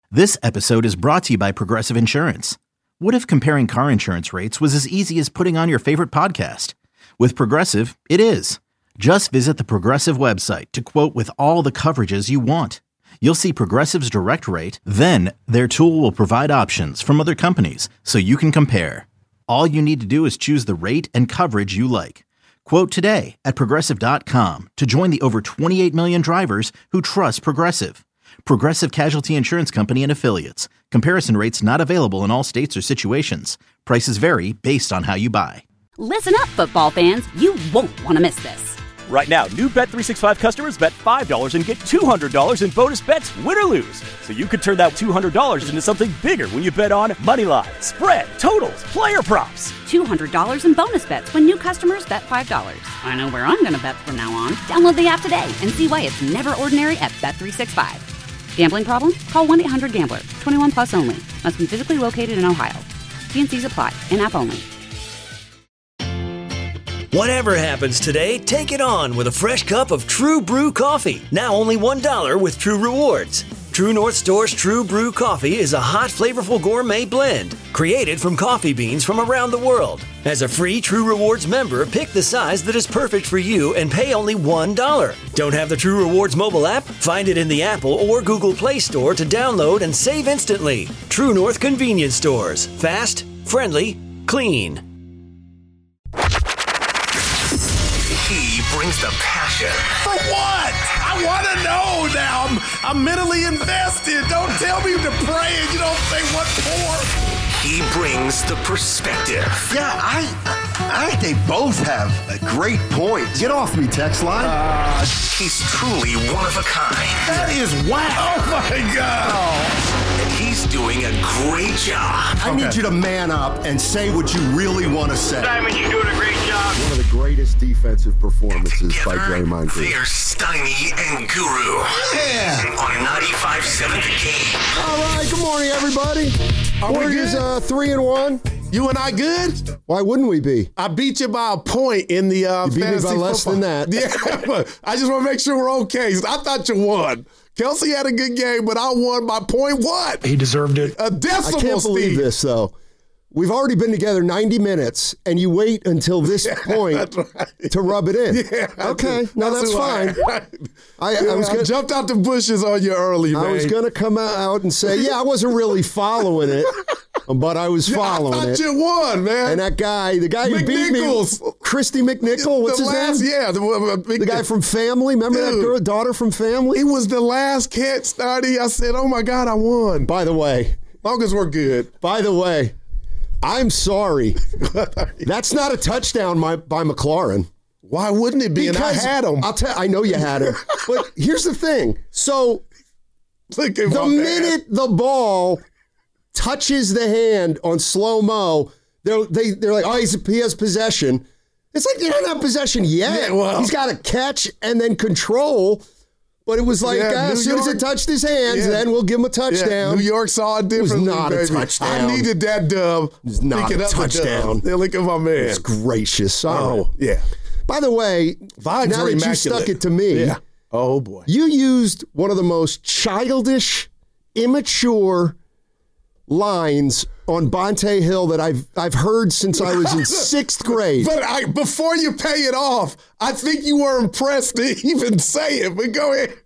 This episode is brought to you by Progressive Insurance. What if comparing car insurance rates was as easy as putting on your favorite podcast? With Progressive, it is. Just visit the Progressive website to quote with all the coverages you want. You'll see Progressive's direct rate, then their tool will provide options from other companies so you can compare. All you need to do is choose the rate and coverage you like. Quote today at Progressive.com to join the over 28 million drivers who trust Progressive. Progressive Casualty Insurance Company and Affiliates. Comparison rates not available in all states or situations. Prices vary based on how you buy. Listen up, football fans. You won't want to miss this. Right now, new Bet365 customers bet $5 and get $200 in bonus bets, win or lose. So you could turn that $200 into something bigger when you bet on moneyline, spread, totals, player props. $200 in bonus bets when new customers bet $5. I know where I'm going to bet from now on. Download the app today and see why it's never ordinary at Bet365. Gambling problem? Call 1-800-GAMBLER. 21 plus only. Must be physically located in Ohio. T&Cs apply. In-app only. Whatever happens today, take it on with a fresh cup of True Brew coffee. Now only $1 with True Rewards. True North Store's True Brew coffee is a hot, flavorful gourmet blend created from coffee beans from around the world. As a free True Rewards member, pick the size that is perfect for you and pay only $1. Don't have the True Rewards mobile app? Find it in the Apple or Google Play Store to download and save instantly. True North Convenience Stores. Fast, friendly, clean. He brings the passion. For what? I want to know now. I'm mentally invested. Don't tell me to pray and you don't say what for. He brings the perspective. Yeah, I think they both have a great point. Get off me, text line. He's truly one of a kind. That is wow. Oh, my God. And he's doing a great job. I need you to man up and say what you really want to say. Simon, you're doing a great job. One of the greatest defensive performances by Draymond Green. They're Steiny and Guru. Yeah. On 95.7 The Game. All right, good morning, everybody. Warriors 3-1. You and I good? Why wouldn't we be? I beat you by a point in the You beat fantasy me by less football. than that. Yeah, but I just want to make sure we're okay. I thought you won. Kelsey had a good game, but I won by point what? He deserved it. A decimal, I can't believe Steve. this, though. We've already been together 90 minutes, and you wait until this point to rub it in. Yeah, okay, no, that's fine. I jumped out the bushes on you early, man. I was going to come out and say, yeah, I wasn't really following it, but I was following I thought it. you won, man. And that guy, the guy who beat me, Christy McNichol, what's his name? Yeah, the guy from Family. Remember that girl, daughter from Family? He was the last catch, Snotty. I said, oh, my God, I won. By the way. Long as we're good. By the way, I'm sorry. That's not a touchdown by McLaurin. Why wouldn't it be? Because and I had him. I know you had him. But here's the thing. So the minute the ball touches the hand on slow-mo, they're like, oh, he has possession. It's like they don't have possession yet. Yeah, well, he's got to catch and then control. But it was like, as soon as it touched his hands, then we'll give him a touchdown. Yeah, New York saw it differently. It was not a touchdown. I needed that dub. It was not a touchdown. Look at my man. It's gracious. Oh, yeah. By the way, now that you stuck it to me, oh boy, you used one of the most childish, immature lines on Bonte Hill that I've heard since I was in 6th grade. But before you pay it off, I think you were impressed to even say it. But go ahead.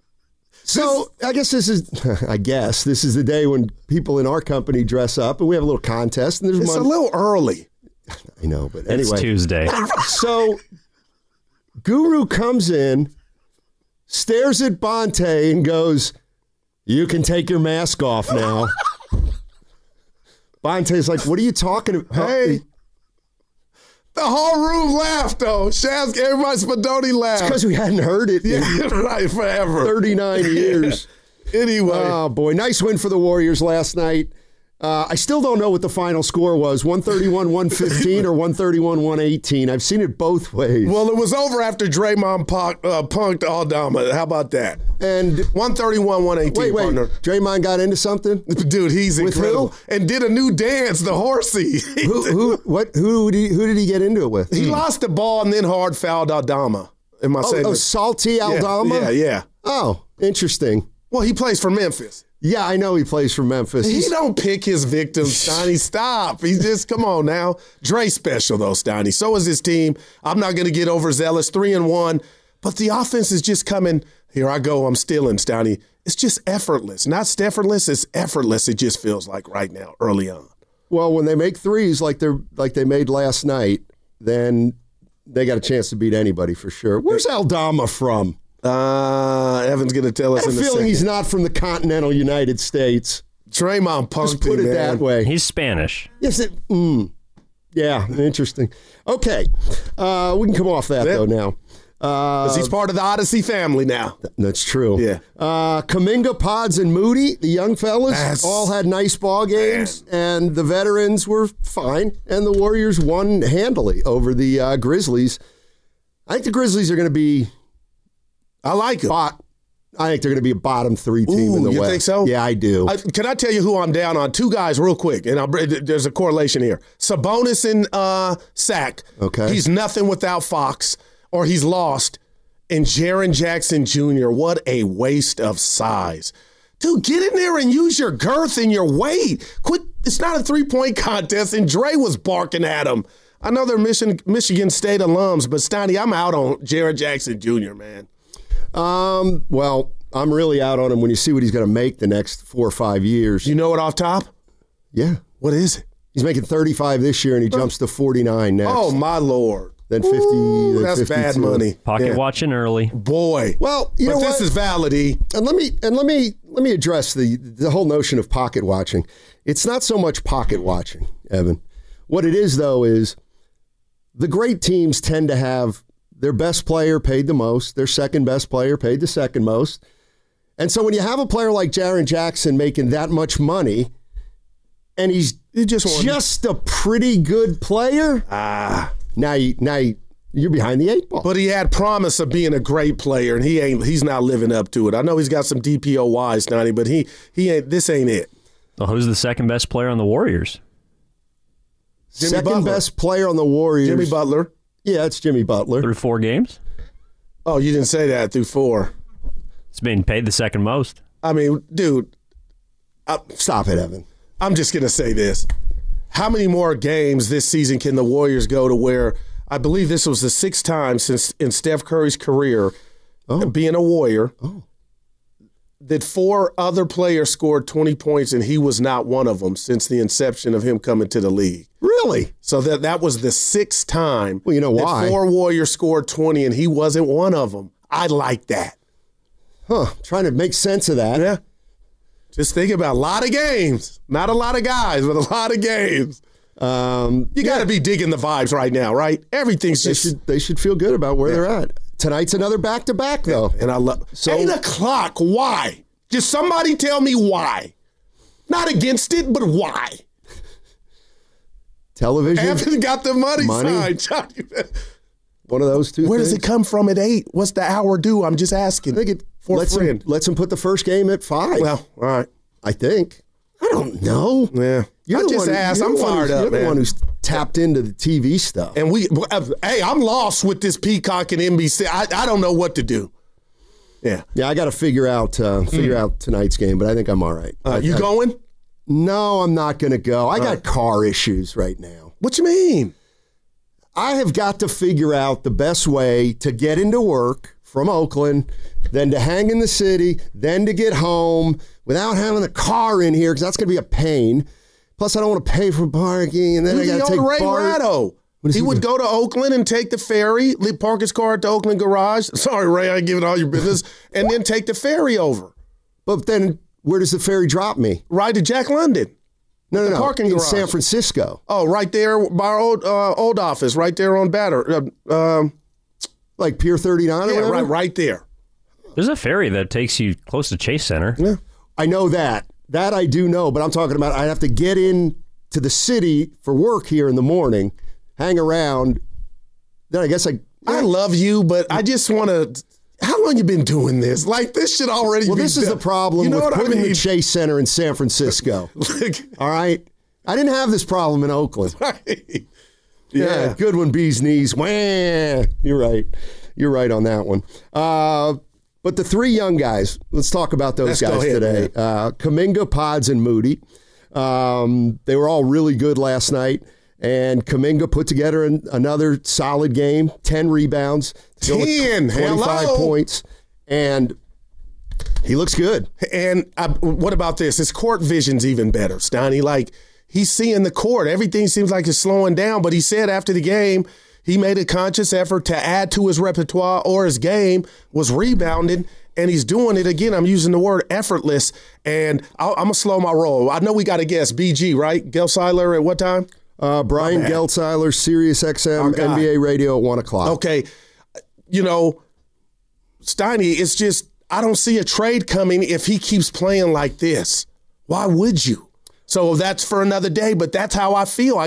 So I guess this is the day when people in our company dress up and we have a little contest. And there's a little early. I know, but anyway. It's Tuesday. So Guru comes in, stares at Bonte and goes, "You can take your mask off now." Bonte's like, "What are you talking about?" Hey. The whole room laughed, though. Shaz, everybody, Spadoni laughed. It's because we hadn't heard it in right, forever. 39 years. Anyway. Oh, boy. Nice win for the Warriors last night. I still don't know what the final score was, 131-115 or 131-118. I've seen it both ways. Well, it was over after Draymond punked Aldama. How about that? And 131-118, partner. Draymond got into something? Dude, he's with incredible. Who? And did a new dance, the horsey. Who did he get into it with? He lost the ball and then hard fouled Aldama. Am I saying salty Aldama? Yeah. Oh, interesting. Well, he plays for Memphis. Yeah, I know he plays for Memphis. He don't pick his victims, Steiny. Stop. He's just, come on now. Dre special, though, Steiny. So is his team. I'm not going to get overzealous. 3-1. But the offense is just coming. Here I go. I'm stealing, Steiny. It's just effortless. Not effortless. It's effortless. It just feels like right now, early on. Well, when they make threes like they made last night, then they got a chance to beat anybody for sure. Where's Aldama from? Evan's going to tell us in a second. I have a feeling he's not from the continental United States. Draymond punked Just put it that way. He's Spanish. Yes, yeah, interesting. Okay, we can come off that, though, now. Because he's part of the Odyssey family now. That's true. Yeah. Kuminga, Pods, and Moody, the young fellas, all had nice ball games, and the veterans were fine, and the Warriors won handily over the Grizzlies. I think the Grizzlies are going to be... I like it. I think they're going to be a bottom 3 team in the West. You think so? Yeah, I do. Can I tell you who I'm down on? 2 guys real quick, and there's a correlation here. Sabonis and Sack. Okay. He's nothing without Fox, or he's lost. And Jaren Jackson Jr., what a waste of size. Dude, get in there and use your girth and your weight. Quit. It's not a 3-point contest, and Dre was barking at him. I know they're Michigan State alums, but Steiny, I'm out on Jaren Jackson Jr., man. Well, I'm really out on him when you see what he's going to make the next 4 or 5 years. You know it off top? Yeah. What is it? He's making 35 this year, and he jumps to 49 next. Oh, my Lord. Then 50. Then that's 52. bad money. Pocket watching early. Boy. Well, you know what? This is valid, E. And let me address the whole notion of pocket watching. It's not so much pocket watching, Evan. What it is, though, is the great teams tend to have their best player paid the most, their second best player paid the second most. And so when you have a player like Jaren Jackson making that much money, and he's just a pretty good player, now you're behind the 8 ball. But he had promise of being a great player, and he's not living up to it. I know he's got some DPOYs, Donnie, but he ain't. This ain't it. Well, who's the second best player on the Warriors? Second best player on the Warriors. Jimmy Butler. Yeah, it's Jimmy Butler. Through 4 games? Oh, you didn't say that, through 4. It's being paid the second most. I mean, dude. Stop it, Evan. I'm just going to say this. How many more games this season can the Warriors go to where, I believe this was the 6th time since in Steph Curry's career, being a Warrior, that 4 other players scored 20 points, and he was not one of them since the inception of him coming to the league. Really? So that was the 6th time. Well, you know why? 4 Warriors scored 20, and he wasn't one of them. I like that. Trying to make sense of that. Yeah. Just think about a lot of games. Not a lot of guys, but a lot of games. You got to be digging the vibes right now, right? Everything's just... They should feel good about where they're at. Tonight's another back-to-back, though. And I love... 8 o'clock, why? Just somebody tell me why. Not against it, but why? Television? Evan got the money side. One of those two Where things? does it come from at 8? What's the hour do? I'm just asking. I think it lets him put the first game at 5. Well, all right. I think. I don't know. Yeah. I just asked. I'm fired up, You're the one who's tapped into the TV stuff. And I'm lost with this Peacock and NBC. I don't know what to do. Yeah. Yeah, I got to figure out tonight's game, but I think I'm all right. You going? No, I'm not going to go. I got car issues right now. What you mean? I have got to figure out the best way to get into work from Oakland, then to hang in the city, then to get home without having a car in here, because that's going to be a pain. Plus, I don't want to pay for parking, and then I got to take Ray Ratto. He would go to Oakland and take the ferry, park his car at the Oakland garage. Sorry, Ray, I ain't giving all your business. And then take the ferry over. But then where does the ferry drop me? Right to Jack London. No. Parking in garage. San Francisco. Oh, right there by our old office, right there on Batter. Like Pier 39 or whatever? right there. There's a ferry that takes you close to Chase Center. Yeah. I know that. That I do know, but I'm talking about I have to get in to the city for work here in the morning, hang around. Then I guess I love you, but I just want to... How long you been doing this? Like, this should already be this is the problem with putting the Chase Center in San Francisco. All right? I didn't have this problem in Oakland. Right. Yeah, good one, bee's knees. Wah. You're right. You're right on that one. But the three young guys, let's talk about those guys today. Kuminga, Pods, and Moody. They were all really good last night. And Kuminga put together another solid game, 10 rebounds, 25 points, and he looks good. And what about this? His court vision's even better, Steiny. Like, he's seeing the court. Everything seems like it's slowing down, but he said after the game he made a conscious effort to add to his repertoire or his game, was rebounding, and he's doing it again. I'm using the word effortless, and I'm going to slow my roll. I know we got to guess. BG, right? Gelsiler at what time? Brian Gelsiler, Sirius XM, NBA Radio at 1 o'clock. Okay. You know, Steiny, it's just, I don't see a trade coming if he keeps playing like this. Why would you? So that's for another day, but that's how I feel.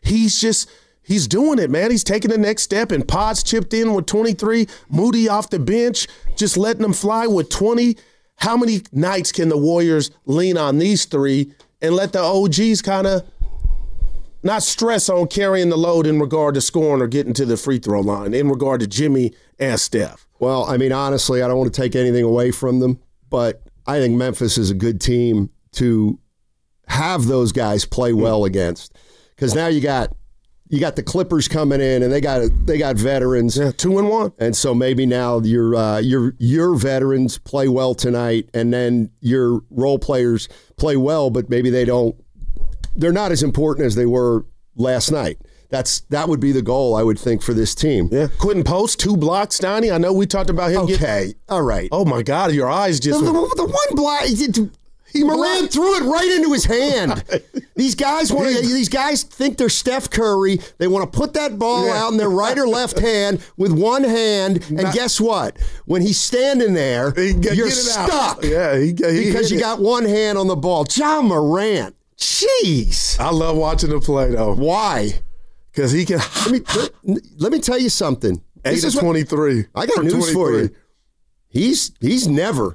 He's doing it, man. He's taking the next step, and Pods chipped in with 23, Moody off the bench, just letting them fly with 20. How many nights can the Warriors lean on these three and let the OGs kind of not stress on carrying the load in regard to scoring or getting to the free throw line in regard to Jimmy and Steph? Well, I mean, honestly, I don't want to take anything away from them, but I think Memphis is a good team to have those guys play well against, because now you got the Clippers coming in, and they got veterans. Yeah, 2-1. And so maybe now your veterans play well tonight, and then your role players play well, but maybe they're not as important as they were last night. That would be the goal, I would think, for this team. Yeah. Quentin Post, 2 blocks, Donnie. I know we talked about him. Okay. All right. Oh, my God. Your eyes just... The one block... Moran threw it right into his hand. These guys think they're Steph Curry. They want to put that ball out in their right or left hand with one hand, and guess what? When he's standing there, you're stuck. Yeah, because you got one hand on the ball. Ja Morant. Jeez. I love watching him play, though. Why? Because he can... Let me tell you something. 8 of 23. I got news for you. He's never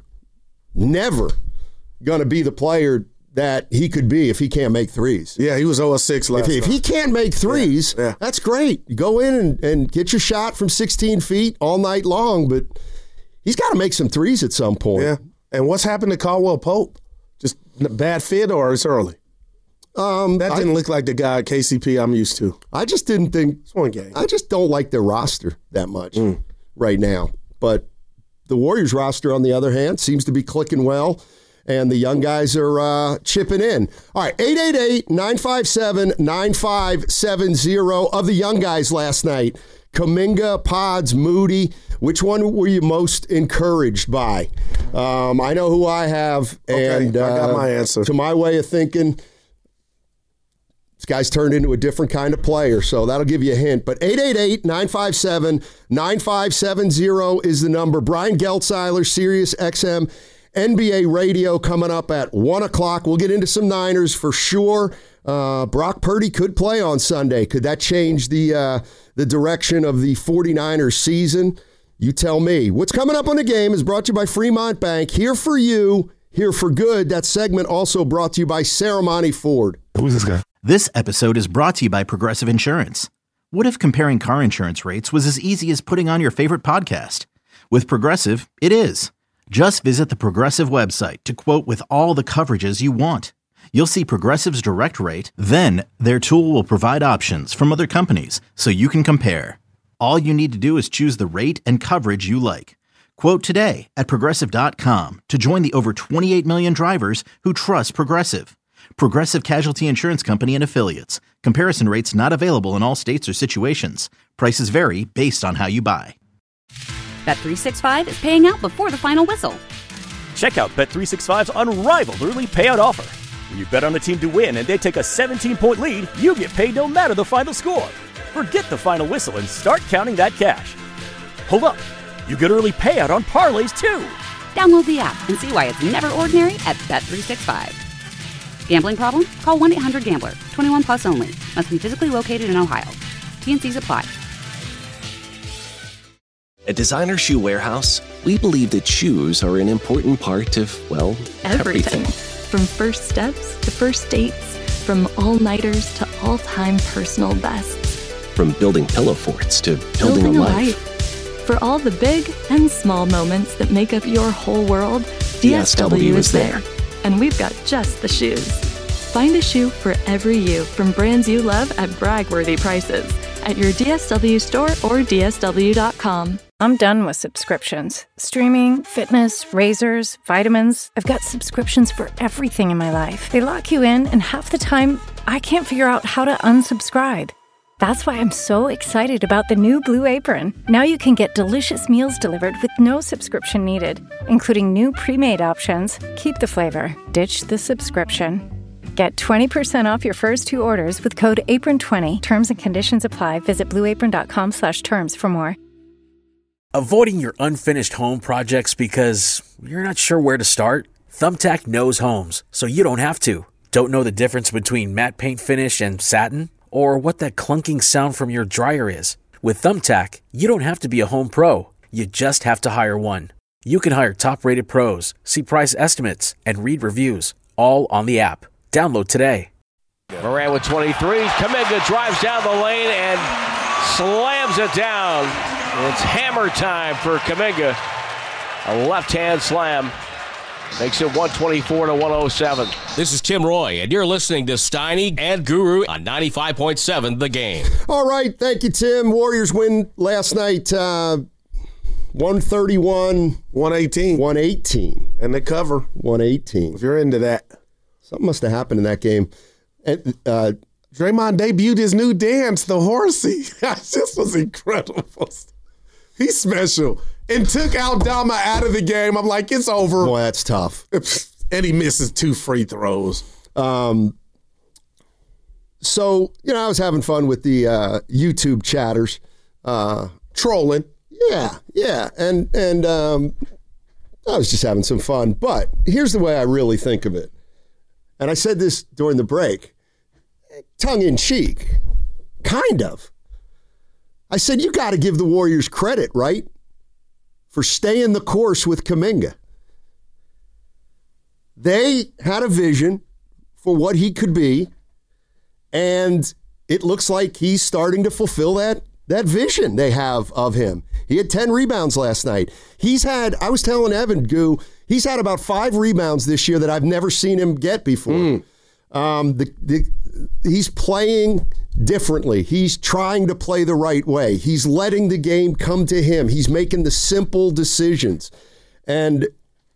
going to be the player that he could be if he can't make threes. Yeah, he was 0-6 last night. If he can't make threes, that's great. You go in and get your shot from 16 feet all night long, but he's got to make some threes at some point. Yeah. And what's happened to Caldwell Pope? Just bad fit, or it's early? That didn't look like the guy at KCP I'm used to. I just didn't think. It's one game. I just don't like their roster that much right now. But the Warriors roster, on the other hand, seems to be clicking well, and the young guys are chipping in. All right, 888-957-9570 of the young guys last night. Kuminga, Pods, Moody. Which one were you most encouraged by? I know who I have, and I got my answer. To my way of thinking, this guy's turned into a different kind of player, so that'll give you a hint. But 888-957-9570 is the number. Brian Gelsiler, Sirius XM, NBA Radio coming up at 1 o'clock. We'll get into some Niners for sure. Brock Purdy could play on Sunday. Could that change the direction of the 49ers season? You tell me. What's coming up on the game is brought to you by Fremont Bank. Here for you, here for good. That segment also brought to you by Ceremony Ford. Who's this guy? This episode is brought to you by Progressive Insurance. What if comparing car insurance rates was as easy as putting on your favorite podcast? With Progressive, it is. Just visit the Progressive website to quote with all the coverages you want. You'll see Progressive's direct rate, then their tool will provide options from other companies so you can compare. All you need to do is choose the rate and coverage you like. Quote today at Progressive.com to join the over 28 million drivers who trust Progressive. Progressive Casualty Insurance Company and Affiliates. Comparison rates not available in all states or situations. Prices vary based on how you buy. Bet365 is paying out before the final whistle. Check out Bet365's unrivaled early payout offer. When you bet on a team to win and they take a 17-point lead, you get paid no matter the final score. Forget the final whistle and start counting that cash. Hold up. You get early payout on parlays, too. Download the app and see why it's never ordinary at Bet365. Gambling problem? Call 1-800-GAMBLER. 21 plus only. Must be physically located in Ohio. T&Cs apply. At Designer Shoe Warehouse, we believe that shoes are an important part of, well, everything. From first steps to first dates, from all-nighters to all-time personal bests. From building pillow forts to building a life. For all the big and small moments that make up your whole world, DSW is there. And we've got just the shoes. Find a shoe for every you from brands you love at brag-worthy prices at your DSW store or DSW.com. I'm done with subscriptions. Streaming, fitness, razors, vitamins. I've got subscriptions for everything in my life. They lock you in, and half the time, I can't figure out how to unsubscribe. That's why I'm so excited about the new Blue Apron. Now you can get delicious meals delivered with no subscription needed, including new pre-made options. Keep the flavor, ditch the subscription. Get 20% off your first 2 orders with code APRON20. Terms and conditions apply. Visit blueapron.com/terms for more. Avoiding your unfinished home projects because you're not sure where to start? Thumbtack knows homes, so you don't have to. Don't know the difference between matte paint finish and satin? Or what that clunking sound from your dryer is? With Thumbtack, you don't have to be a home pro. You just have to hire one. You can hire top-rated pros, see price estimates, and read reviews, all on the app. Download today. Moran with 23. Kuminga drives down the lane and slams it down. It's hammer time for Kuminga. A left-hand slam. Makes it 124 to 107. This is Tim Roy, and you're listening to Steiny and Guru on 95.7 The Game. All right, thank you, Tim. Warriors win last night, 131. 118. 118. And they cover. 118. If you're into that. Something must have happened in that game. And, Draymond debuted his new dance, the horsey. This was incredible. He's special. And took Aldama out of the game. I'm like, it's over. Boy, that's tough. And he misses 2 free throws. So, I was having fun with the YouTube chatters. Trolling. Yeah. And I was just having some fun. But here's the way I really think of it. And I said this during the break. Tongue in cheek. Kind of. I said, you got to give the Warriors credit, right? For staying the course with Kuminga. They had a vision for what he could be, and it looks like he's starting to fulfill that vision they have of him. He had 10 rebounds last night. I was telling Evan, he's had about 5 rebounds this year that I've never seen him get before. He's playing differently. He's trying to play the right way. He's letting the game come to him. He's making the simple decisions. And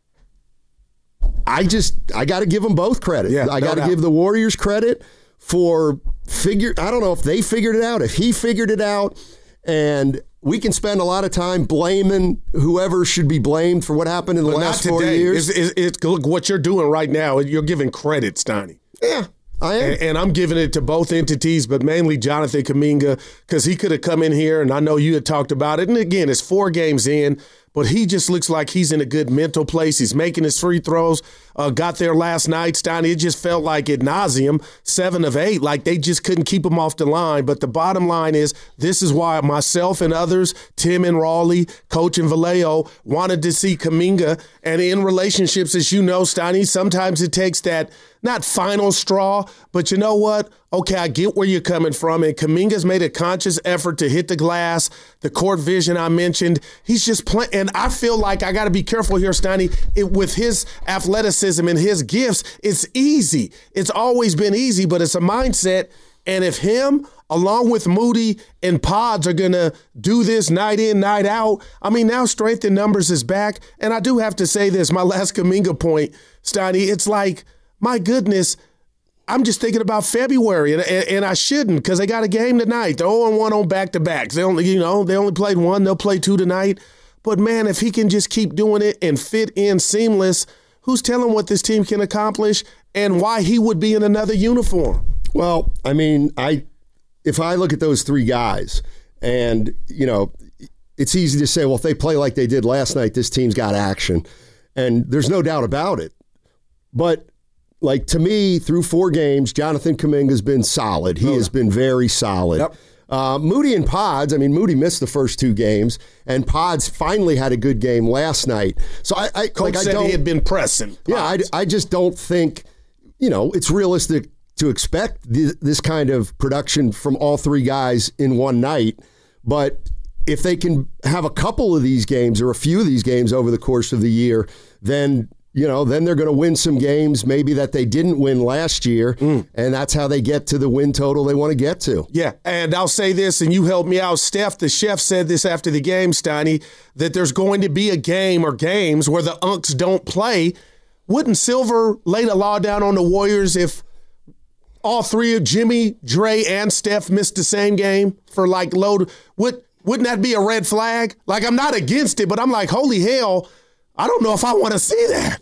I got to give them both credit. Yeah, I got to give the Warriors credit for I don't know if they figured it out, if he figured it out. And we can spend a lot of time blaming whoever should be blamed for what happened in the last 4 years. Look, what you're doing right now, you're giving credit, Steiny. Yeah. I am. And I'm giving it to both entities, but mainly Jonathan Kuminga, because he could have come in here, and I know you had talked about it. And again, it's 4 games in, but he just looks like he's in a good mental place. He's making his free throws. Got there last night, Steiny. It just felt like ad nauseum, 7 of 8, like they just couldn't keep him off the line. But the bottom line is, this is why myself and others, Tim and Raleigh, Coach and Vallejo, wanted to see Kuminga. And in relationships, as you know, Steiny, sometimes it takes that, not final straw, but you know what? Okay, I get where you're coming from. And Kuminga's made a conscious effort to hit the glass, the court vision I mentioned. He's just playing. And I feel like I got to be careful here, Steiny. With his athleticism and his gifts, it's easy. It's always been easy, but it's a mindset. And if him, along with Moody and Pods, are going to do this night in, night out, I mean, now strength in numbers is back. And I do have to say this, my last Kuminga point, Steiny, it's like, my goodness, I'm just thinking about February, and I shouldn't, because they got a game tonight. They're 0-1 on back-to-backs. They only played 1. They'll play 2 tonight. But, man, if he can just keep doing it and fit in seamless, who's telling what this team can accomplish and why he would be in another uniform? Well, I mean, if I look at those 3 guys, and, it's easy to say, well, if they play like they did last night, this team's got action. And there's no doubt about it. But to me, through 4 games, Jonathan Kuminga's been solid. He has been very solid. Yep. Moody and Pods, Moody missed the first 2 games, and Pods finally had a good game last night. So Coach said he had been pressing. Pods. Yeah, I just don't think, it's realistic to expect this kind of production from all 3 guys in one night. But if they can have a couple of these games or a few of these games over the course of the year, then then they're going to win some games maybe that they didn't win last year, and that's how they get to the win total they want to get to. Yeah, and I'll say this, and you helped me out, Steph, the chef, said this after the game, Steiny, that there's going to be a game or games where the Unks don't play. Wouldn't Silver lay the law down on the Warriors if all three of Jimmy, Dre, and Steph missed the same game for like load? Wouldn't that be a red flag? Like, I'm not against it, but I'm like, holy hell, I don't know if I want to see that.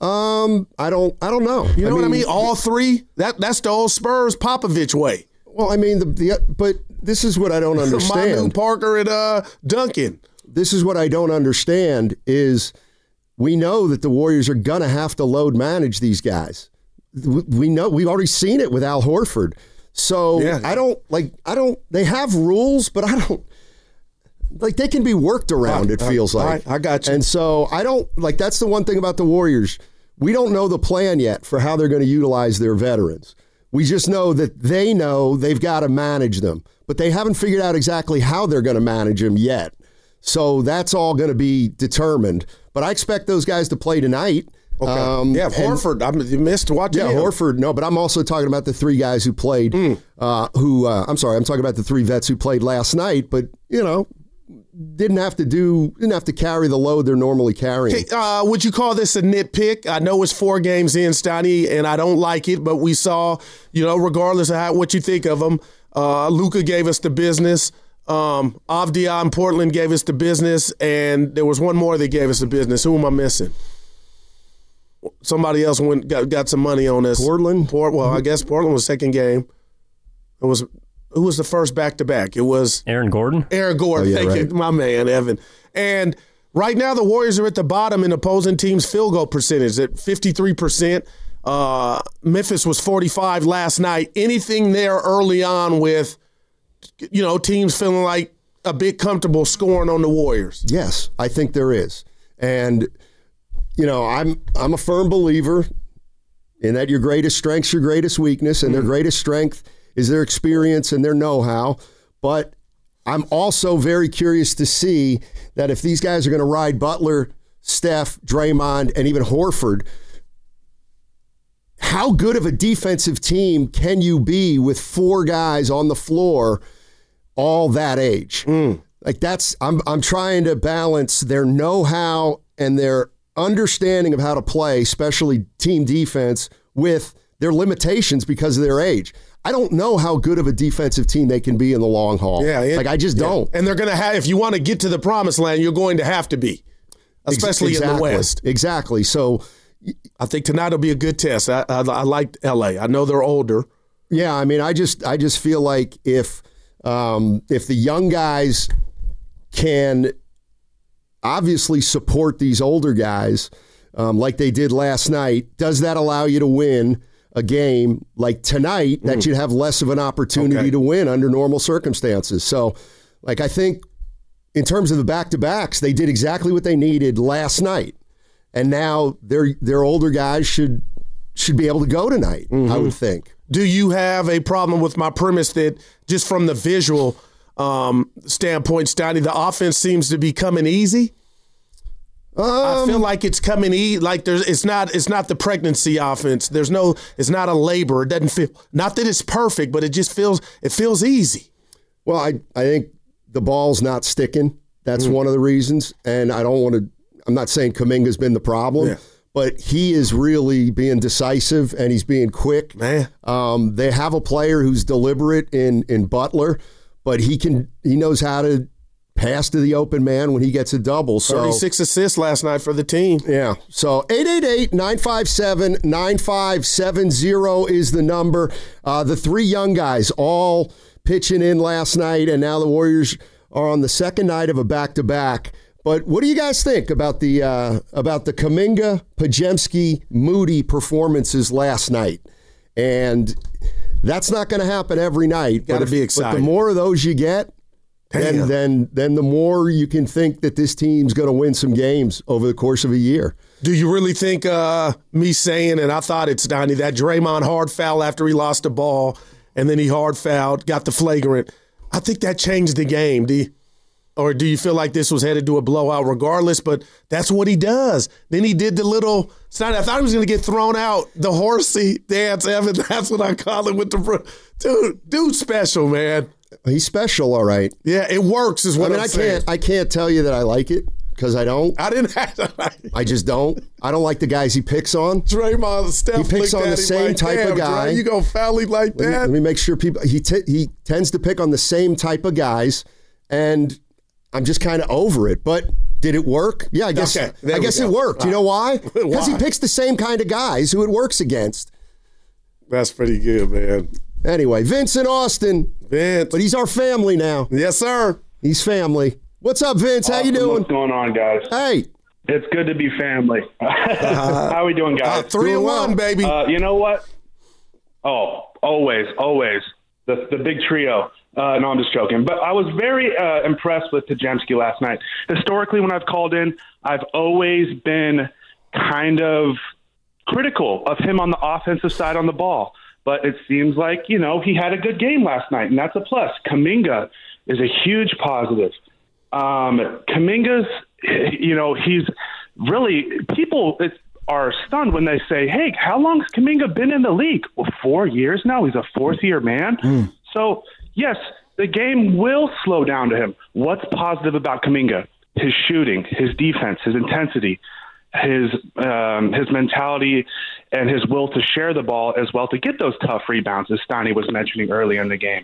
I don't know. You know what I mean? All three? That's the old Spurs Popovich way. Well, I mean, but this is what I don't understand. Manu, Parker, and Duncan. This is what I don't understand is we know that the Warriors are going to have to load manage these guys. We know, we've already seen it with Al Horford. So yeah. They have rules, but I don't. Like, they can be worked around, it feels like. I got you. And so that's the one thing about the Warriors. We don't know the plan yet for how they're going to utilize their veterans. We just know that they know they've got to manage them, but they haven't figured out exactly how they're going to manage them yet. So that's all going to be determined. But I expect those guys to play tonight. Okay. Horford, you missed watching him. Horford, no, but I'm also talking about the three guys who played, I'm talking about the three vets who played last night, but, didn't have to carry the load they're normally carrying. Okay, would you call this a nitpick? I know it's 4 games in, Steiny, and I don't like it, but we saw, regardless of what you think of them, Luka gave us the business. Avdia in Portland gave us the business, and there was one more that gave us the business. Who am I missing? Somebody else got some money on this. Portland? I guess Portland was second game. Who was the first back-to-back? It was Aaron Gordon. Aaron Gordon, thank you, my man, Evan. And right now the Warriors are at the bottom in opposing teams' field goal percentage at 53%. Memphis was 45 last night. Anything there early on with, teams feeling like a bit comfortable scoring on the Warriors? Yes, I think there is. And, I'm a firm believer in that your greatest strength's your greatest weakness, and their greatest strength is their experience and their know-how. But I'm also very curious to see that if these guys are going to ride Butler, Steph, Draymond, and even Horford, how good of a defensive team can you be with 4 guys on the floor all that age? Like I'm trying to balance their know-how and their understanding of how to play, especially team defense, with their limitations because of their age. I don't know how good of a defensive team they can be in the long haul. I just don't. And they're going to have, if you want to get to the promised land, you're going to have to be, especially in the West. Exactly. So I think tonight will be a good test. I like LA. I know they're older. Yeah, I mean, I just feel like if the young guys can obviously support these older guys like they did last night, does that allow you to win a game like tonight that you'd have less of an opportunity to win under normal circumstances? So, I think in terms of the back-to-backs, they did exactly what they needed last night. And now their older guys should be able to go tonight, I would think. Do you have a problem with my premise that just from the visual standpoint, Steiny, the offense seems to be coming easy? I feel like it's coming easy. Like it's not the pregnancy offense. It's not a labor. It doesn't feel, not that it's perfect, but it just feels easy. Well, I think the ball's not sticking. That's one of the reasons. And I'm not saying Kuminga's been the problem, but he is really being decisive and he's being quick. Man. They have a player who's deliberate in Butler, but he knows how to pass to the open man when he gets a double. So 36 assists last night for the team. Yeah. So 888-957-9570 is the number. The 3 young guys all pitching in last night, and now the Warriors are on the second night of a back-to-back. But what do you guys think about the Kuminga, Podziemski, Moody performances last night? And that's not going to happen every night. Got to be excited. But the more of those you get, then the more you can think that this team's going to win some games over the course of a year. Do you really think me saying, and I thought it's Donnie, that Draymond hard foul after he lost the ball, and then he hard fouled, got the flagrant, I think that changed the game, Or do you feel like this was headed to a blowout regardless? But that's what he does. Then he did the little – I thought he was going to get thrown out, the horsey dance, Evan. That's what I call it with the – dude special, man. He's special, all right. Yeah, it works is what I'm saying. I can't tell you that I like it because I don't. I didn't have to. I just don't. I don't like the guys he picks on. Draymond, Steph, he picks on the same type of guy. Dre, you go foul him like that? Let me make sure people. He tends to pick on the same type of guys, and I'm just kind of over it. But did it work? Yeah, I guess. Okay, I guess it worked. You know why? Because he picks the same kind of guys who it works against. That's pretty good, man. Anyway, Vince in Austin. Vince. But he's our family now. Yes, sir. He's family. What's up, Vince? How you doing? What's going on, guys? Hey. It's good to be family. How are we doing, guys? 3-1, baby. You know what? Oh, always. The big trio. No, I'm just joking. But I was very impressed with Podziemski last night. Historically, when I've called in, I've always been kind of critical of him on the offensive side on the ball. But it seems like, he had a good game last night, and that's a plus. Kuminga is a huge positive. Kuminga's, he's really – people are stunned when they say, hey, how long has Kuminga been in the league? Well, 4 years now. He's a fourth-year man. So, yes, the game will slow down to him. What's positive about Kuminga? His shooting, his defense, his intensity, his mentality, and his will to share the ball as well, to get those tough rebounds, as Steiny was mentioning earlier in the game.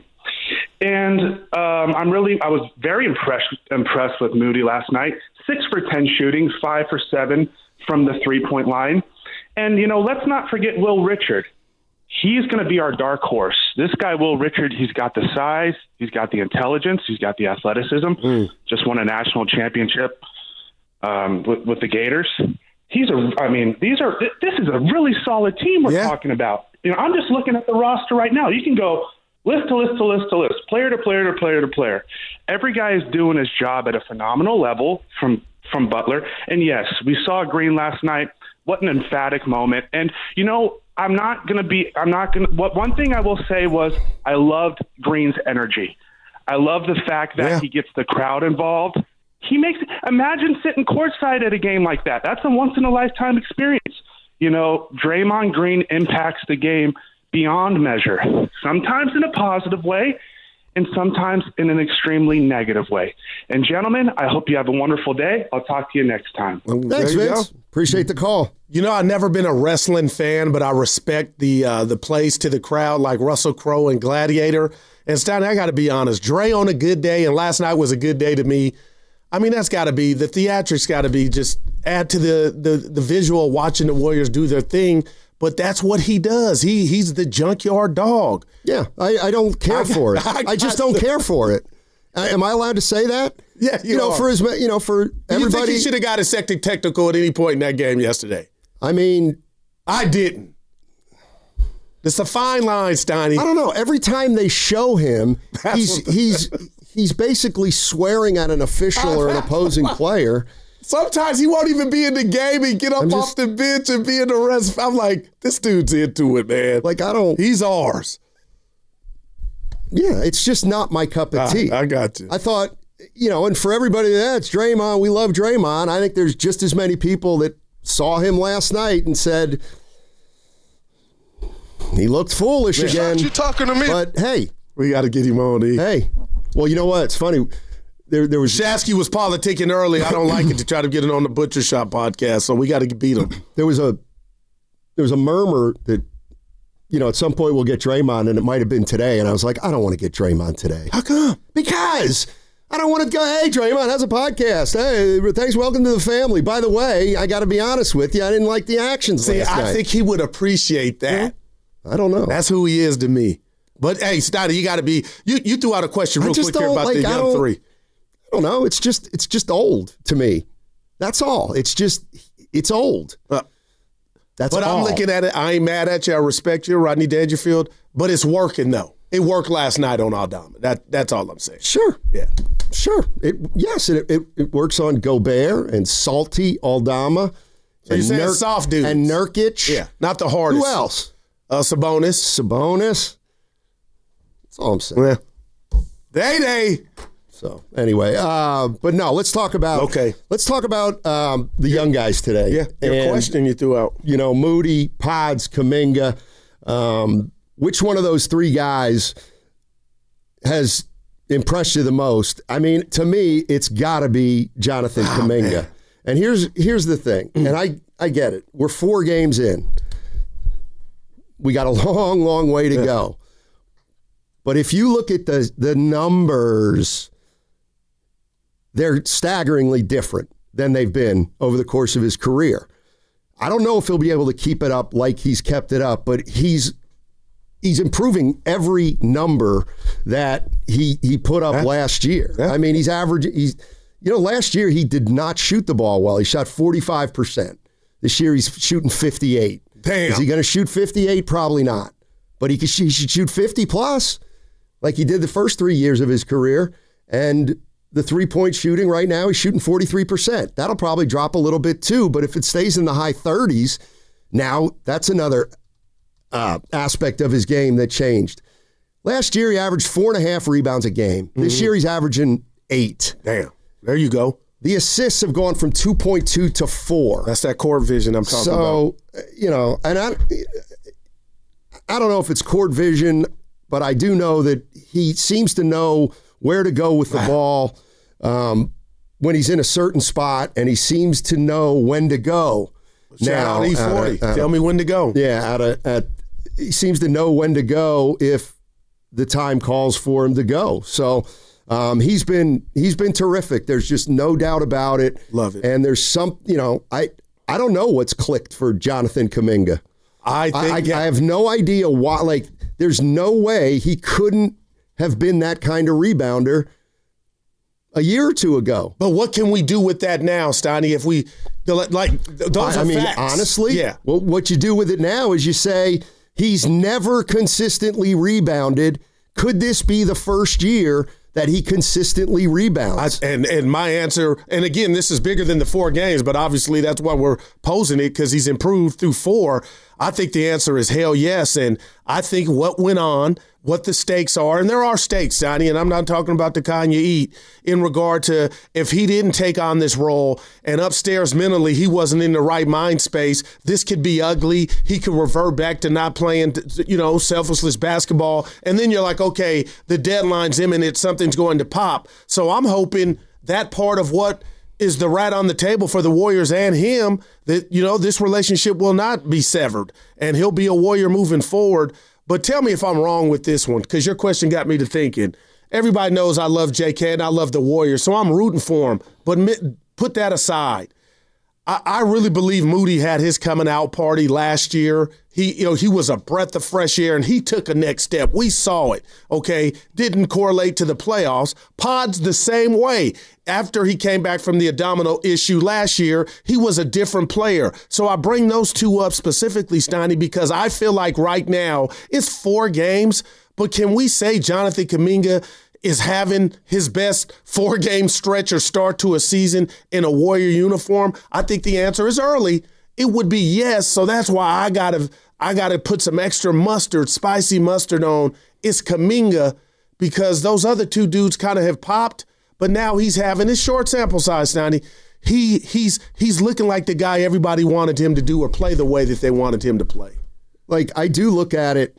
And I was very impressed with Moody last night. 6 for 10 shooting, 5 for 7 from the 3-point line. And, let's not forget Will Richard. He's going to be our dark horse. This guy, Will Richard, he's got the size, he's got the intelligence, he's got the athleticism. Just won a national championship with the Gators. This is a really solid team we're talking about. I'm just looking at the roster right now. You can go list to list to list to list, player to player to player to player. Every guy is doing his job at a phenomenal level from Butler. And yes, we saw Green last night. What an emphatic moment. And one thing I will say was I loved Green's energy. I love the fact that he gets the crowd involved. Imagine sitting courtside at a game like that. That's a once-in-a-lifetime experience. Draymond Green impacts the game beyond measure, sometimes in a positive way and sometimes in an extremely negative way. And, gentlemen, I hope you have a wonderful day. I'll talk to you next time. Thanks, Vince. Appreciate the call. I've never been a wrestling fan, but I respect the plays to the crowd like Russell Crowe and Gladiator. And, Stein, I got to be honest, Dre on a good day, and last night was a good day to me. That's got to be, the theatrics got to be just add to the visual watching the Warriors do their thing. But that's what he does. He's the junkyard dog. Yeah, I don't care for it. I just don't care for it. Am I allowed to say that? Yeah, for everybody. You think he should have got a second technical at any point in that game yesterday? I didn't. It's a fine line, Steiny. I don't know. Every time they show him, he's basically swearing at an official or an opposing player. Sometimes he won't even be in the game and get up off the bench and be in the rest. I'm like, this dude's into it, man. He's ours. Yeah, it's just not my cup of tea. I got you. I thought, and for everybody that's Draymond, we love Draymond. I think there's just as many people that saw him last night and said, he looked foolish again. You talking to me? But hey. We got to get him on, E. Hey. Well, you know what? It's funny. There was Shasky was politicking early. I don't like it to try to get it on the Butcher Shop podcast, so we got to beat him. There was a murmur that, at some point we'll get Draymond, and it might have been today. And I was like, I don't want to get Draymond today. How come? Because I don't want to go, hey, Draymond has a podcast. Hey, thanks, welcome to the family. By the way, I got to be honest with you, I didn't like the actions last night. I think he would appreciate that. I don't know. That's who he is to me. But, hey, Stoddy, you got to be – you threw out a question real quick here about the young three. I don't know. It's just old to me. That's all. It's old. That's but all. I'm looking at it. I ain't mad at you. I respect you, Rodney Dangerfield. But it's working, though. It worked last night on Aldama. That's all I'm saying. Sure. Yeah. Sure. It works on Gobert and Salty Aldama. So you're saying soft dudes. And Nurkic. Yeah. Not the hardest. Who else? Sabonis. That's all I'm saying. Yeah. Day. So anyway, but no, let's talk about the young guys today. Yeah, your question you threw out. You know, Moody, Pods, Kuminga. Which one of those three guys has impressed you the most? I mean, to me, it's got to be Jonathan Kuminga. Man. And here's the thing, and I get it. We're 4 games in. We got a long, long way to go. But if you look at the numbers, they're staggeringly different than they've been over the course of his career. I don't know if he'll be able to keep it up like he's kept it up, but he's improving every number that he put up last year. I mean, he's averaging. Last year he did not shoot the ball well. He shot 45%. This year he's shooting 58. Damn. Is he going to shoot 58? Probably not. But he should shoot 50 plus, like he did the first 3 years of his career. And the 3-point shooting right now, he's shooting 43%. That'll probably drop a little bit too, but if it stays in the high 30s, now that's another aspect of his game that changed. Last year, he averaged 4.5 rebounds a game. This year, he's averaging 8. Damn. There you go. The assists have gone from 2.2 to 4. That's that court vision I'm talking about. So, and I don't know if it's court vision, but I do know that he seems to know where to go with the ball when he's in a certain spot, and he seems to know when to go. Now, E40. Tell me when to go. Yeah, he seems to know when to go if the time calls for him to go. So he's been terrific. There's just no doubt about it. Love it. And there's some, I don't know what's clicked for Jonathan Kuminga. I have no idea why. Like, there's no way he couldn't have been that kind of rebounder a year or two ago. But what can we do with that now, Steiny? If we those are facts. Honestly, well, what you do with it now is you say he's never consistently rebounded. Could this be the first year that he consistently rebounds? And my answer, and again, this is bigger than the 4 games, but obviously that's why we're posing it, because he's improved through 4. I think the answer is hell yes. And I think what went on, what the stakes are, and there are stakes, Johnny, and I'm not talking about the kind you eat, in regard to if he didn't take on this role and upstairs mentally he wasn't in the right mind space, this could be ugly. He could revert back to not playing, selfless basketball. And then you're like, okay, the deadline's imminent, something's going to pop. So I'm hoping that part of what is the rat on the table for the Warriors and him, that, this relationship will not be severed and he'll be a Warrior moving forward. But tell me if I'm wrong with this one, because your question got me to thinking. Everybody knows I love JK and I love the Warriors, so I'm rooting for him. But put that aside. I really believe Moody had his coming out party last year. He was a breath of fresh air, and he took a next step. We saw it, okay? Didn't correlate to the playoffs. Pod's the same way. After he came back from the abdominal issue last year, he was a different player. So I bring those two up specifically, Steiny, because I feel like right now it's 4 games, but can we say Jonathan Kuminga is having his best 4-game stretch or start to a season in a Warrior uniform? I think the answer is early. It would be yes, so that's why I gotta put some extra mustard, spicy mustard on. It's Kuminga, because those other 2 dudes kind of have popped, but now he's having his short sample size, Steiny. He's looking like the guy everybody wanted him to do or play the way that they wanted him to play. Like, I do look at it,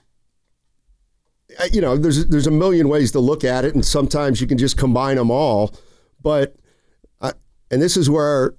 there's a million ways to look at it, and sometimes you can just combine them all. But, and this is where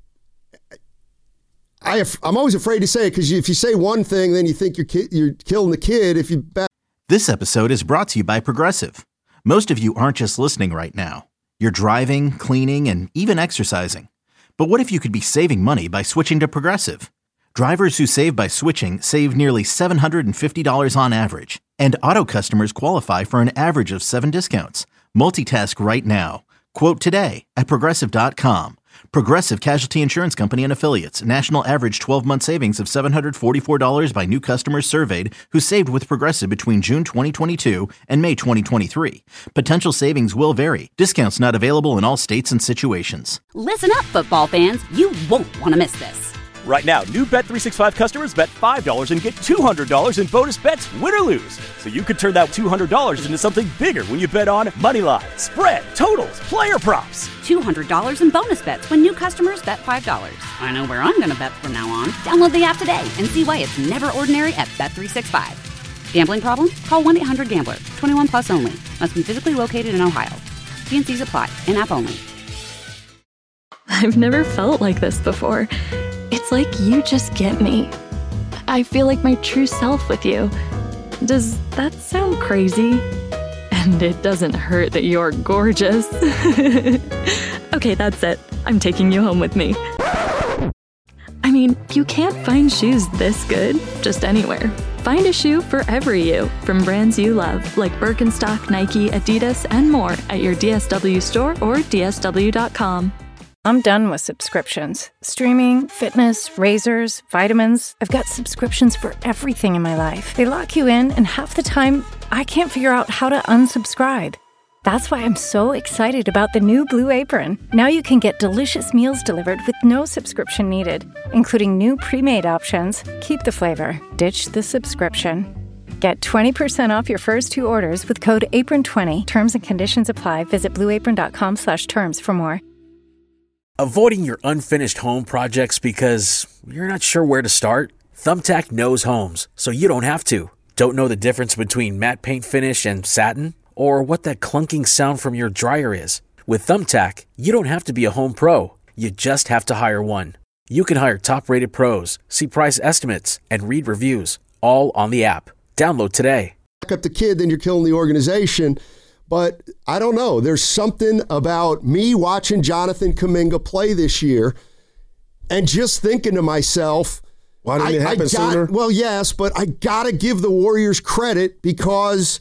I'm always afraid to say it, because if you say one thing, then you think you're killing the kid. This episode is brought to you by Progressive. Most of you aren't just listening right now. You're driving, cleaning, and even exercising. But what if you could be saving money by switching to Progressive? Drivers who save by switching save nearly $750 on average. And auto customers qualify for an average of 7 discounts. Multitask right now. Quote today at Progressive.com. Progressive Casualty Insurance Company and Affiliates. National average 12-month savings of $744 by new customers surveyed who saved with Progressive between June 2022 and May 2023. Potential savings will vary. Discounts not available in all states and situations. Listen up, football fans. You won't want to miss this. Right now, new Bet365 customers bet $5 and get $200 in bonus bets, win or lose. So you could turn that $200 into something bigger when you bet on Moneyline, spread, totals, player props. $200 in bonus bets when new customers bet $5. I know where I'm going to bet from now on. Download the app today and see why it's never ordinary at Bet365. Gambling problem? Call 1-800-GAMBLER. 21 plus only. Must be physically located in Ohio. T&Cs apply. In-app only. I've never felt like this before. It's like you just get me. I feel like my true self with you. Does that sound crazy? And it doesn't hurt that you're gorgeous. Okay, that's it. I'm taking you home with me. I mean, you can't find shoes this good just anywhere. Find a shoe for every you from brands you love, like Birkenstock, Nike, Adidas, and more at your DSW store or DSW.com. I'm done with subscriptions. Streaming, fitness, razors, vitamins. I've got subscriptions for everything in my life. They lock you in, and half the time, I can't figure out how to unsubscribe. That's why I'm so excited about the new Blue Apron. Now you can get delicious meals delivered with no subscription needed, including new pre-made options. Keep the flavor, ditch the subscription. Get 20% off your first 2 orders with code APRON20. Terms and conditions apply. Visit blueapron.com/terms for more. Avoiding your unfinished home projects because you're not sure where to start? Thumbtack knows homes, so you don't have to. Don't know the difference between matte paint finish and satin? Or what that clunking sound from your dryer is? With Thumbtack, you don't have to be a home pro. You just have to hire one. You can hire top-rated pros, see price estimates, and read reviews, all on the app. Download today. Back up the kid, then you're killing the organization. But I don't know. There's something about me watching Jonathan Kuminga play this year and just thinking to myself, why didn't it happen sooner? Well, yes, but I got to give the Warriors credit because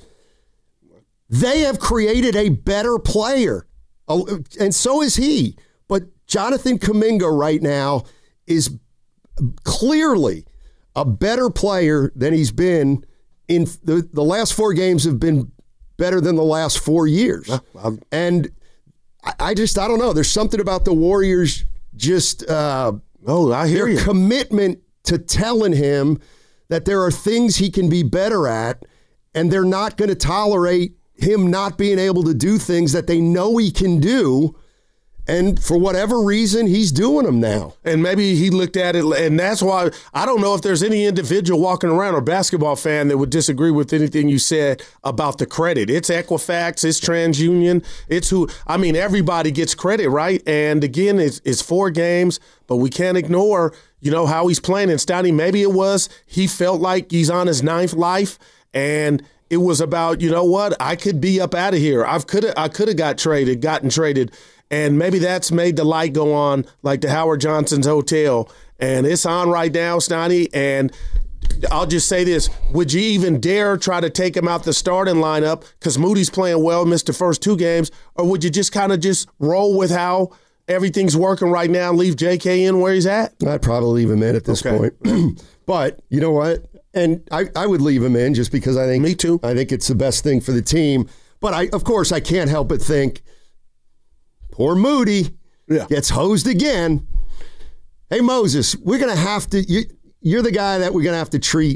they have created a better player, and so is he. But Jonathan Kuminga right now is clearly a better player than he's been in the last 4 games have been better than the last 4 years. And I don't know. There's something about the Warriors just I hear their commitment to telling him that there are things he can be better at, and they're not going to tolerate him not being able to do things that they know he can do. And for whatever reason, he's doing them now. And maybe he looked at it, and that's why I don't know if there's any individual walking around or basketball fan that would disagree with anything you said about the credit. It's Equifax, it's TransUnion, it's everybody gets credit, right? And again, it's 4 games, but we can't ignore, how he's playing. And Stoney, maybe it was he felt like he's on his 9th life, and it was about, I could be up out of here. I could have gotten traded. And maybe that's made the light go on like the Howard Johnson's Hotel. And it's on right now, Stoney. And I'll just say this. Would you even dare try to take him out the starting lineup because Moody's playing well, missed the first 2 games? Or would you just kind of just roll with how everything's working right now and leave JK in where he's at? I'd probably leave him in at this point. But you know what? And I would leave him in just because I think me too. I think it's the best thing for the team. But of course I can't help but think poor Moody gets hosed again. Hey, Moses, we're going to have to you're the guy that we're going to have to treat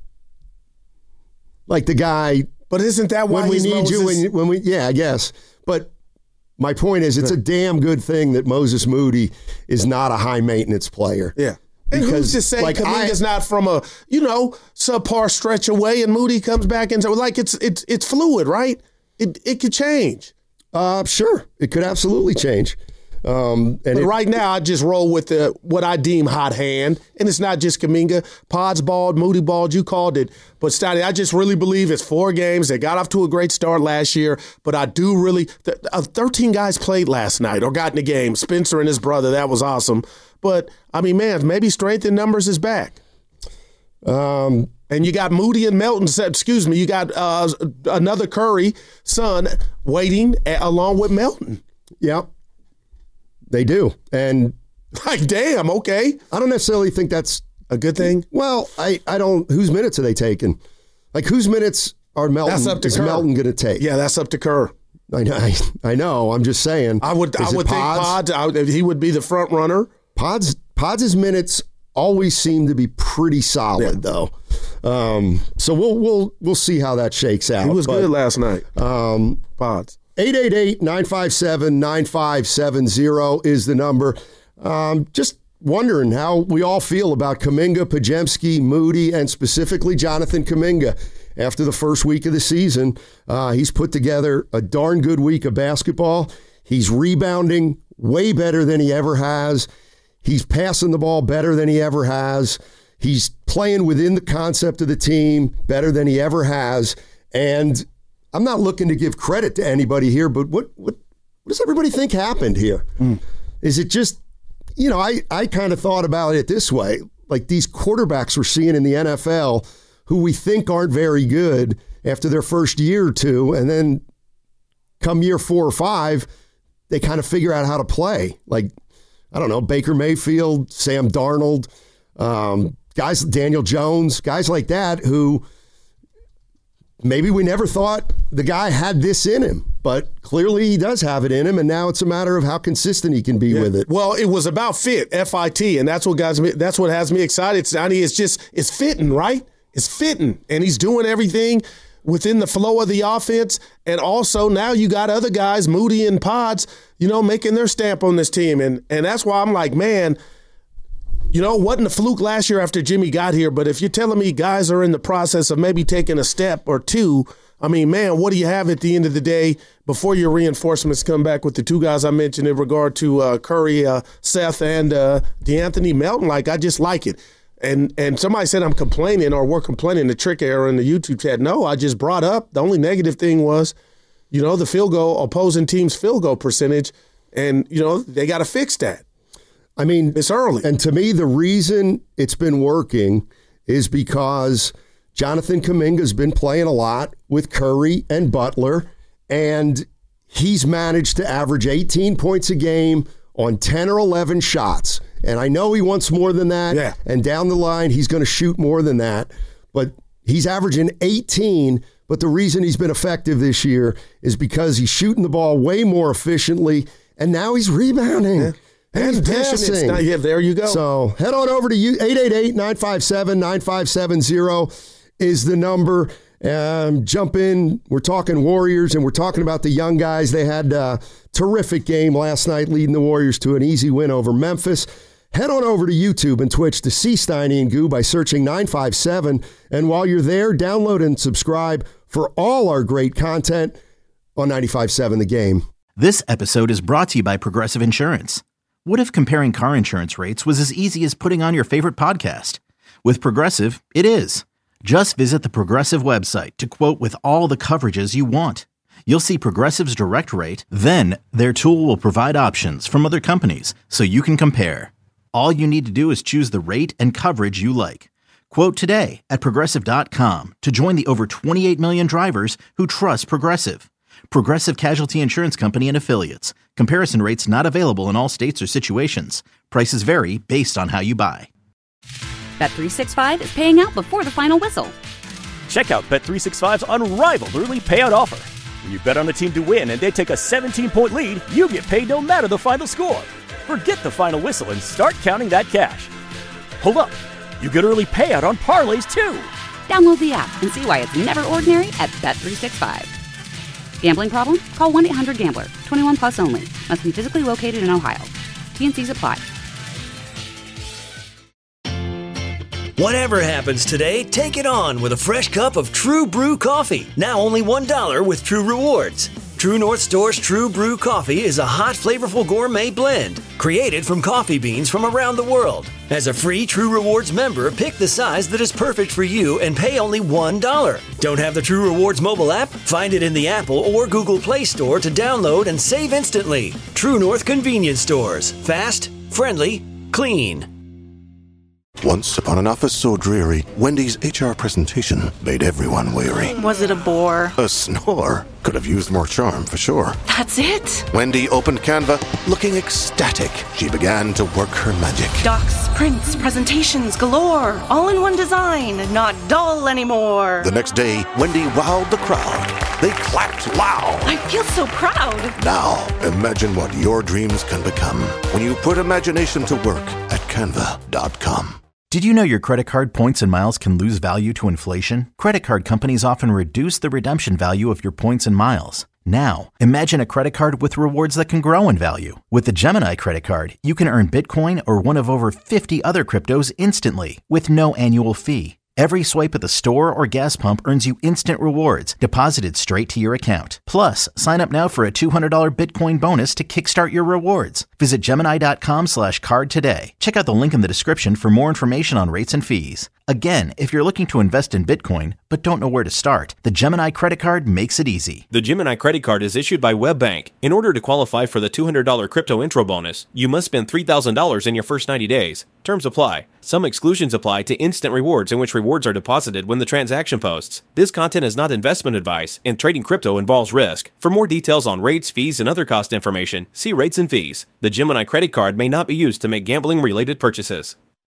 like the guy. But isn't that why when we need Moses? you? I guess. But my point is, it's a damn good thing that Moses Moody is not a high maintenance player. Yeah. And who's to say Kuminga's not from a, subpar stretch away and Moody comes back and so it's fluid, right? It could change. Sure. It could absolutely change. But right now, I just roll with what I deem hot hand, and it's not just Kuminga. Pod's balled, Moody balled, you called it. But, Stoney, I just really believe it's 4 games. They got off to a great start last year, but I do really 13 guys played last night or got in the game. Spencer and his brother, that was awesome. But, maybe strength in numbers is back. And you got Moody and Melton, you got another Curry son waiting along with Melton. Yep. They do. And damn, okay. I don't necessarily think that's a good thing. Well, I don't. Whose minutes are they taking? Whose minutes are Melton? That's up to is Kerr. Melton going to take? Yeah, that's up to Kerr. I know. I'm just saying. I would think Pods. He would be the front runner. Pods' minutes always seem to be pretty solid, though. So we'll see how that shakes out. He was good last night. Pods. 888-957-9570 is the number. Just wondering how we all feel about Kuminga, Podziemski, Moody, and specifically Jonathan Kuminga. After the first week of the season, he's put together a darn good week of basketball. He's rebounding way better than he ever has. He's passing the ball better than he ever has. He's playing within the concept of the team better than he ever has. And I'm not looking to give credit to anybody here, but what does everybody think happened here? Is it just, I kind of thought about it this way. Like these quarterbacks we're seeing in the NFL who we think aren't very good after their first year or two, and then come year 4 or 5, they kind of figure out how to play. Like, I don't know, Baker Mayfield, Sam Darnold, guys, Daniel Jones, guys like that who maybe we never thought the guy had this in him, but clearly he does have it in him, and now it's a matter of how consistent he can be with it. Well, it was about fit, F-I-T, and that's what has me excited, Donnie. It's fitting, right? It's fitting, and he's doing everything within the flow of the offense, and also now you got other guys, Moody and Pods, making their stamp on this team, and that's why I'm like, man, wasn't a fluke last year after Jimmy got here, but if you're telling me guys are in the process of maybe taking a step or two, I mean, man, what do you have at the end of the day before your reinforcements come back with the 2 guys I mentioned in regard to Curry, Seth, and DeAnthony Melton? Like, I just like it. And somebody said I'm complaining or we're complaining, the trick error in the YouTube chat. No, I just brought up the only negative thing was, the field goal, opposing team's field goal percentage, and, they got to fix that. I mean, it's early. And to me, the reason it's been working is because Jonathan Kuminga's been playing a lot with Curry and Butler, and he's managed to average 18 points a game on 10 or 11 shots. And I know he wants more than that. Yeah. And down the line, he's going to shoot more than that. But he's averaging 18. But the reason he's been effective this year is because he's shooting the ball way more efficiently. And now he's rebounding. Yeah. And he's passing. Yeah, there you go. So head on over to you. 888-957-9570 is the number. Jump in. We're talking Warriors, and we're talking about the young guys. They had a terrific game last night, leading the Warriors to an easy win over Memphis. Head on over to YouTube and Twitch to see Steiny and Goo by searching 957. And while you're there, download and subscribe for all our great content on 95.7 The Game. This episode is brought to you by Progressive Insurance. What if comparing car insurance rates was as easy as putting on your favorite podcast? With Progressive, it is. Just visit the Progressive website to quote with all the coverages you want. You'll see Progressive's direct rate, then their tool will provide options from other companies so you can compare. All you need to do is choose the rate and coverage you like. Quote today at Progressive.com to join the over 28 million drivers who trust Progressive. Progressive Casualty Insurance Company and Affiliates. Comparison rates not available in all states or situations. Prices vary based on how you buy. Bet365 is paying out before the final whistle. Check out Bet365's unrivaled early payout offer. When you bet on a team to win and they take a 17-point lead, you get paid no matter the final score. Forget the final whistle and start counting that cash. Hold up. You get early payout on parlays, too. Download the app and see why it's never ordinary at Bet365. Gambling problem? Call 1-800-GAMBLER. 21 plus only. Must be physically located in Ohio. T&Cs apply. Whatever happens today, take it on with a fresh cup of True Brew coffee. Now only $1 with True Rewards. True North Store's True Brew coffee is a hot, flavorful gourmet blend created from coffee beans from around the world. As a free True Rewards member, pick the size that is perfect for you and pay only $1. Don't have the True Rewards mobile app? Find it in the Apple or Google Play Store to download and save instantly. True North Convenience Stores. Fast, friendly, clean. Once upon an office so dreary, Wendy's HR presentation made everyone weary. Was it a bore? A snore. Could have used more charm, for sure. That's it? Wendy opened Canva, looking ecstatic. She began to work her magic. Docs, prints, presentations galore. All in one design, not dull anymore. The next day, Wendy wowed the crowd. They clapped loud. I feel so proud. Now, imagine what your dreams can become when you put imagination to work at Canva.com. Did you know your credit card points and miles can lose value to inflation? Credit card companies often reduce the redemption value of your points and miles. Now, imagine a credit card with rewards that can grow in value. With the Gemini credit card, you can earn Bitcoin or one of over 50 other cryptos instantly with no annual fee. Every swipe at the store or gas pump earns you instant rewards deposited straight to your account. Plus, sign up now for a $200 Bitcoin bonus to kickstart your rewards. Visit Gemini.com/card today. Check out the link in the description for more information on rates and fees. Again, if you're looking to invest in Bitcoin but don't know where to start, the Gemini credit card makes it easy. The Gemini credit card is issued by WebBank. In order to qualify for the $200 crypto intro bonus, you must spend $3,000 in your first 90 days. Terms apply. Some exclusions apply to instant rewards in which rewards are deposited when the transaction posts. This content is not investment advice, and trading crypto involves risk. For more details on rates, fees, and other cost information, see rates and fees. The Gemini credit card may not be used to make gambling-related purchases.